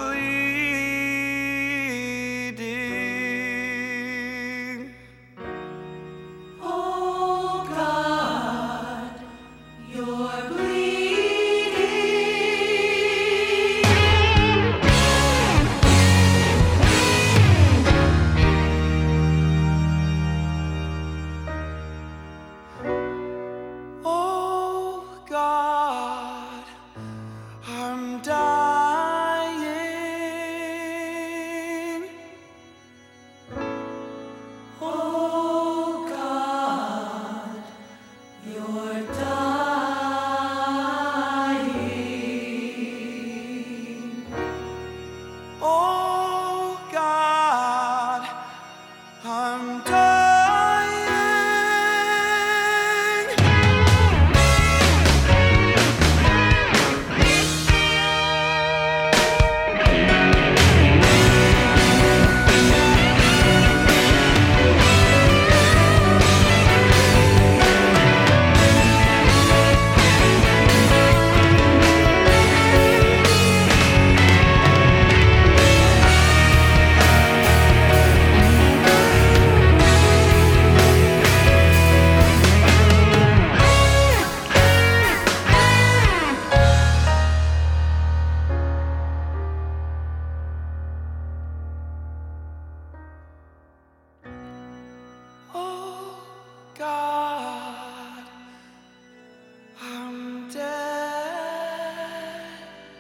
bleeding. Oh God, you're bleeding. Oh God, I'm dying. Oh God, you're dying. Oh God, I'm dying. Oh God, I'm dead.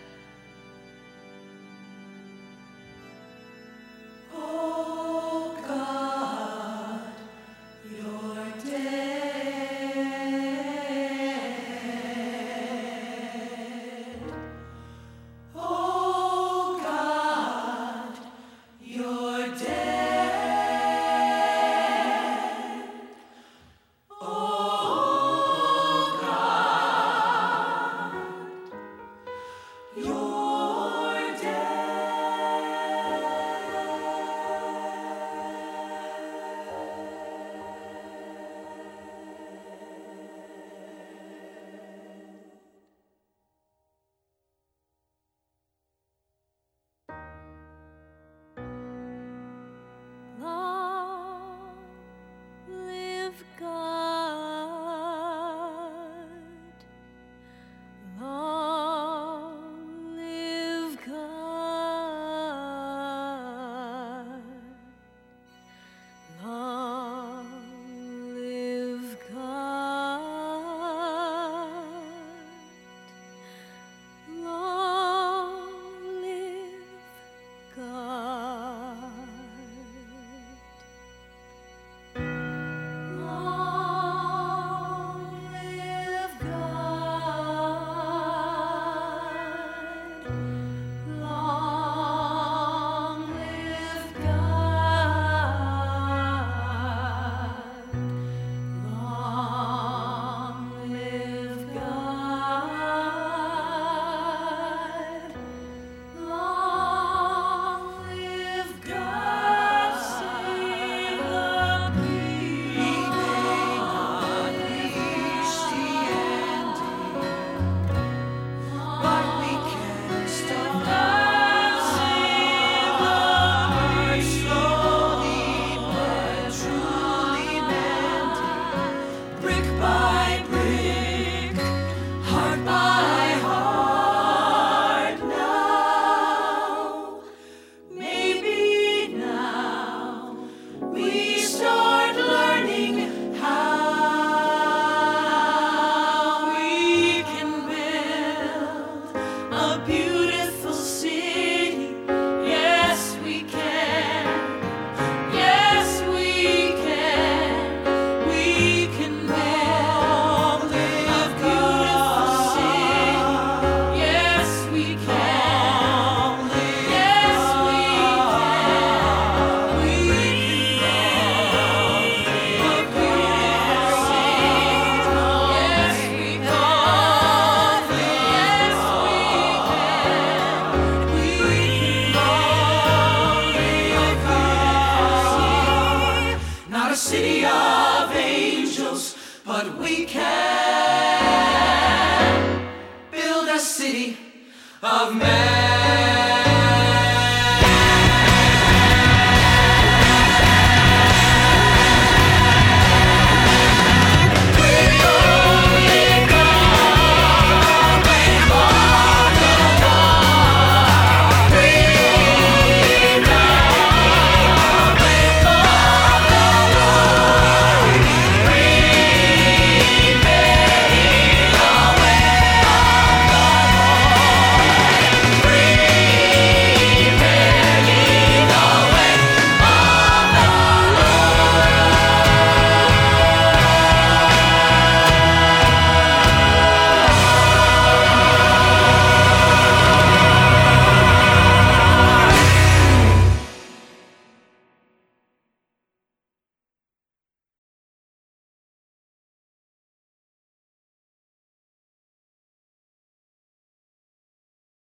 Oh God, you're dead. Oh God, you're dead. Oh God, you're Long live God. Long live God. Long live God. Long live God. Long live God. Long live God. Long live God. Long live God. Save the bleeding, unleash the ending. But we can't stop. God save the heart slowly but truly mending, brick by brick, heart by heart. Now, maybe now, we start learning how we can build a beautiful city. Yes, we can. Yes, we can. We can build a beautiful city. Yes, we can. Yes, we can. We can build a beautiful city. Yes, we can. Not a city of angels, but we can build a city of men.